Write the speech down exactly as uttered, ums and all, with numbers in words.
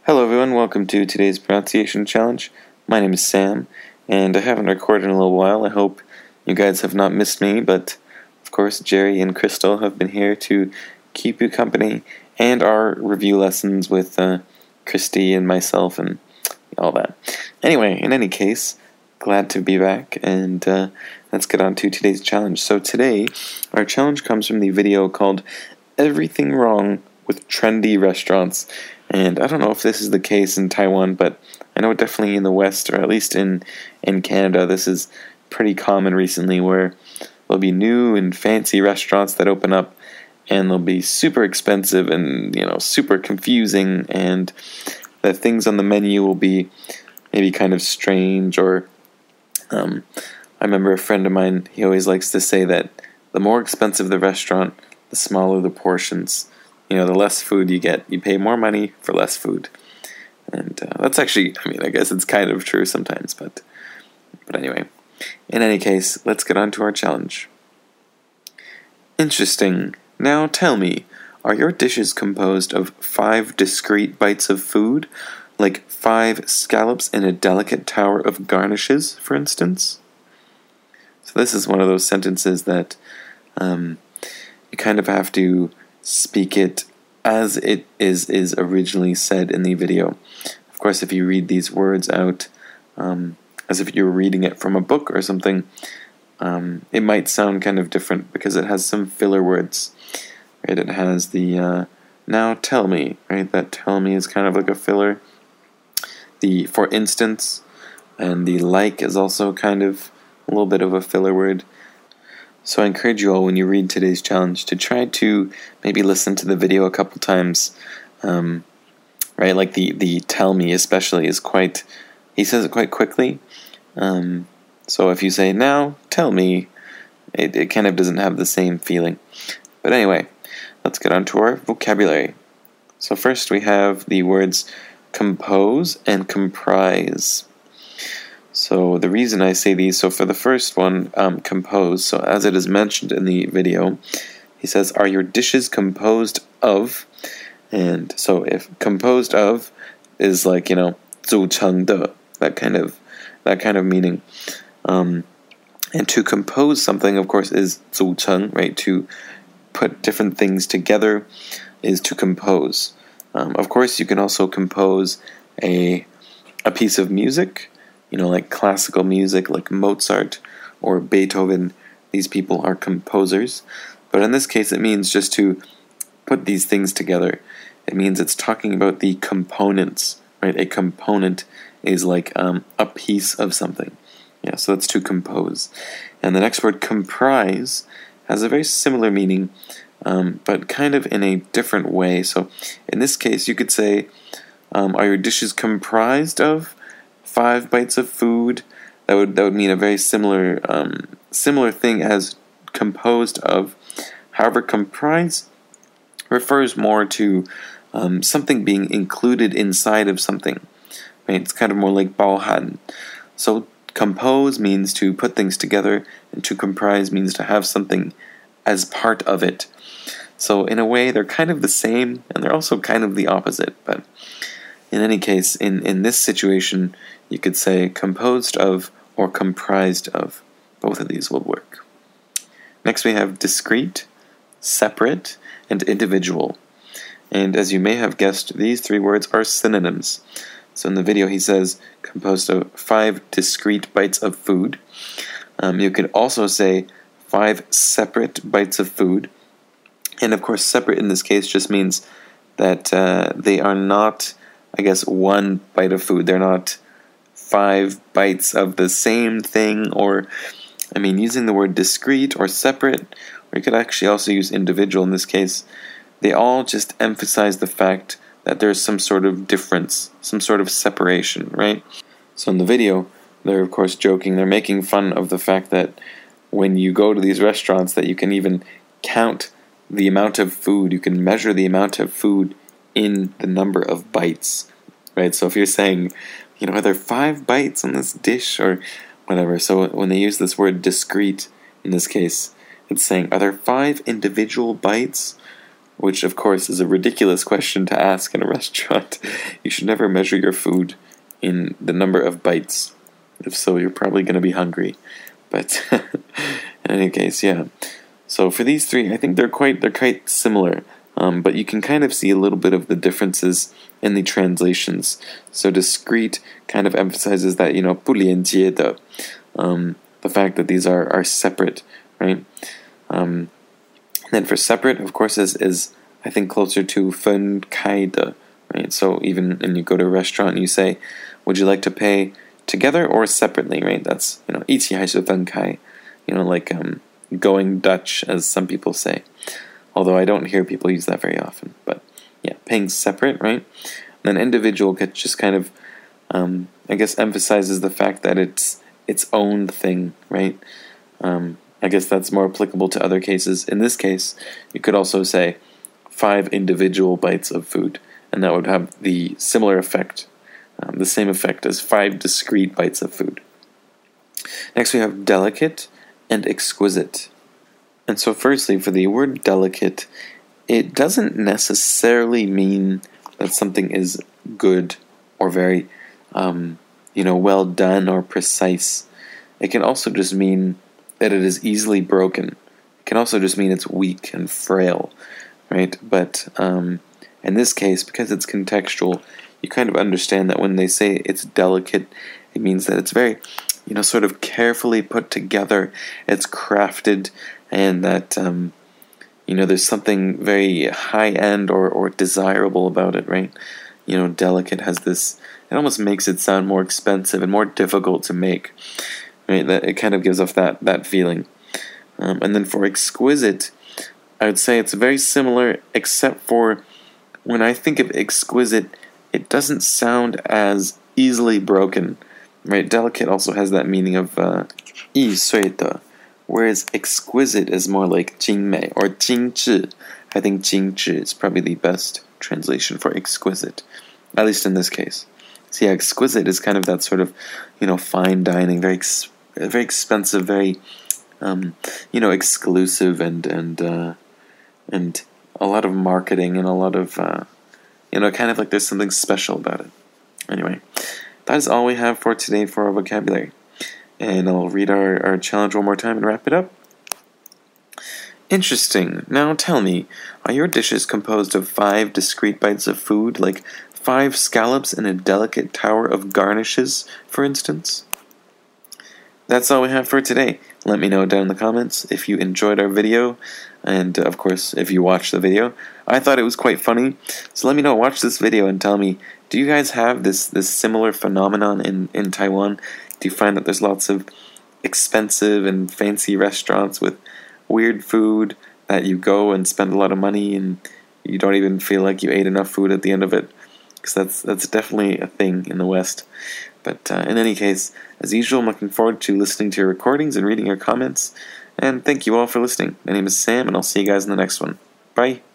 Hello everyone, welcome to today's pronunciation challenge. My name is Sam, and I haven't recorded in a little while. I hope you guys have not missed me, but of course Jerry and Crystal have been here to keep you company, and our review lessons with uh, Christy and myself and all that. Anyway, in any case, glad to be back, and uh, let's get on to today's challenge. So today, our challenge comes from the video called Everything Wrong with Trendy Restaurants. And I don't know if this is the case in Taiwan, but I know definitely in the West, or at least in, in Canada, this is pretty common recently, where there'll be new and fancy restaurants that open up, and they'll be super expensive and, you know, super confusing, and the things on the menu will be maybe kind of strange, or um, I remember a friend of mine, he always likes to say that the more expensive the restaurant, the smaller the portions. You know, the less food you get, you pay more money for less food. And uh, that's actually, I mean, I guess it's kind of true sometimes, but but anyway. In any case, let's get on to our challenge. Interesting. Now tell me, are your dishes composed of five discrete bites of food, like five scallops in a delicate tower of garnishes, for instance? So this is one of those sentences that um, you kind of have to speak it as it is is originally said in the video. Of course, if you read these words out um, as if you were reading it from a book or something, um, it might sound kind of different because it has some filler words. Right? It has the uh, now tell me, right? That tell me is kind of like a filler. The for instance and the like is also kind of a little bit of a filler word. So I encourage you all, when you read today's challenge, to try to maybe listen to the video a couple times, um, right? Like the, the tell me especially is quite, he says it quite quickly. Um, so if you say, now, tell me, it, it kind of doesn't have the same feeling. But anyway, let's get on to our vocabulary. So first we have the words compose and comprise. So the reason I say these, so for the first one, um, compose, so as it is mentioned in the video, he says, are your dishes composed of? And so if composed of is like, you know, 组成的, that kind of, that kind of meaning. Um, and to compose something, of course, is 组成, right? To put different things together is to compose. Um, of course, you can also compose a a piece of music. You know, like classical music, like Mozart or Beethoven. These people are composers. But in this case, it means just to put these things together. It means it's talking about the components, right? A component is like um, a piece of something. Yeah, so that's to compose. And the next word, comprise, has a very similar meaning, um, but kind of in a different way. So in this case, you could say, um, are your dishes comprised of five bites of food? That would that would mean a very similar um, similar thing as composed of. However, comprise refers more to um, something being included inside of something. Right? It's kind of more like 包含. So compose means to put things together, and to comprise means to have something as part of it. So in a way, they're kind of the same, and they're also kind of the opposite. But in any case, in, in this situation, you could say composed of or comprised of. Both of these will work. Next we have discrete, separate, and individual. And as you may have guessed, these three words are synonyms. So in the video he says composed of five discrete bites of food. Um, you could also say five separate bites of food. And of course, separate in this case just means that uh, they are not, I guess, one bite of food. They're not five bites of the same thing, or, I mean, using the word discrete or separate, or you could actually also use individual in this case, they all just emphasize the fact that there's some sort of difference, some sort of separation, right? So in the video, they're of course joking, they're making fun of the fact that when you go to these restaurants that you can even count the amount of food, you can measure the amount of food in the number of bites, right? So if you're saying, you know, are there five bites on this dish or whatever? So when they use this word discrete in this case, it's saying, are there five individual bites? which of course is a ridiculous question to ask in a restaurant. You should never measure your food in the number of bites. If so, you're probably going to be hungry. But in any case, yeah. So for these three, I think they're quite they're quite similar. Um, but you can kind of see a little bit of the differences in the translations. So discrete kind of emphasizes that, you know, 不连接的, um, the fact that these are, are separate, right? Um, then for separate, of course, is, is I think closer to 分开的, right? So even when you go to a restaurant and you say, would you like to pay together or separately, right? That's, you know, 一起还是分开, you know, like um, going Dutch, as some people say. Although I don't hear people use that very often. But yeah, paying separate, right? And then individual just kind of, um, I guess, emphasizes the fact that it's its own thing, right? Um, I guess that's more applicable to other cases. In this case, you could also say five individual bites of food, and that would have the similar effect, um, the same effect as five discrete bites of food. Next we have delicate and exquisite. And so firstly, for the word delicate, it doesn't necessarily mean that something is good or very, um, you know, well done or precise. It can also just mean that it is easily broken. It can also just mean it's weak and frail, right? But um, in this case, because it's contextual, you kind of understand that when they say it's delicate, it means that it's very, you know, sort of carefully put together, it's crafted, and that, um, you know, there's something very high-end or, or desirable about it, right? You know, delicate has this, it almost makes it sound more expensive and more difficult to make, right? That it kind of gives off that, that feeling. Um, and then for exquisite, I would say it's very similar, except for when I think of exquisite, it doesn't sound as easily broken, right? Delicate also has that meaning of uh, 易碎的, whereas exquisite is more like 精美 or 精致. I think 精致 is probably the best translation for exquisite, at least in this case. So yeah, exquisite is kind of that sort of, you know, fine dining, very ex- very expensive, very, um, you know, exclusive, and and uh, and a lot of marketing and a lot of, uh, you know, kind of like there's something special about it. Anyway, that is all we have for today for our vocabulary. And I'll read our, our challenge one more time and wrap it up. Interesting. Now tell me, are your dishes composed of five discrete bites of food, like five scallops in a delicate tower of garnishes, for instance? That's all we have for today. Let me know down in the comments if you enjoyed our video, and uh, of course, if you watched the video. I thought it was quite funny, so let me know. Watch this video and tell me, do you guys have this, this similar phenomenon in, in Taiwan? Do you find that there's lots of expensive and fancy restaurants with weird food that you go and spend a lot of money and you don't even feel like you ate enough food at the end of it? Because that's, that's definitely a thing in the West. But uh, in any case, as usual, I'm looking forward to listening to your recordings and reading your comments. And thank you all for listening. My name is Sam, and I'll see you guys in the next one. Bye.